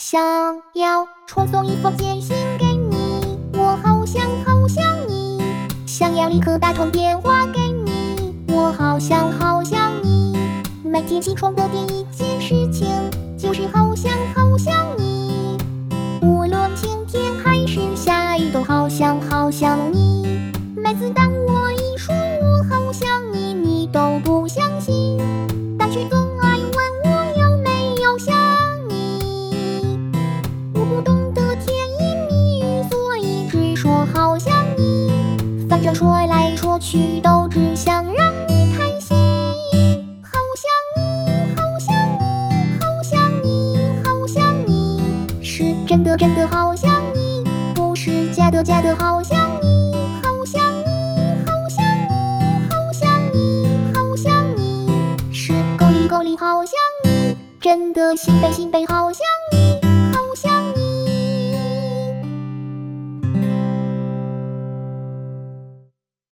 想要传送一封简讯给你，我好想你。想要立刻打通电话给你，我好想你。每天起床的第一件事情就是好想你。无论晴天还是下雨，都好想你。每次当我一说我好想你，你都不相信，但却总爱问我有没有想你。我不懂得甜言蜜语，所以只说好想你。反正说来说去都只想让你开心。好想你，是真的好想你，不是假的好想你。好想你，是够力好想你，真的心背好想你。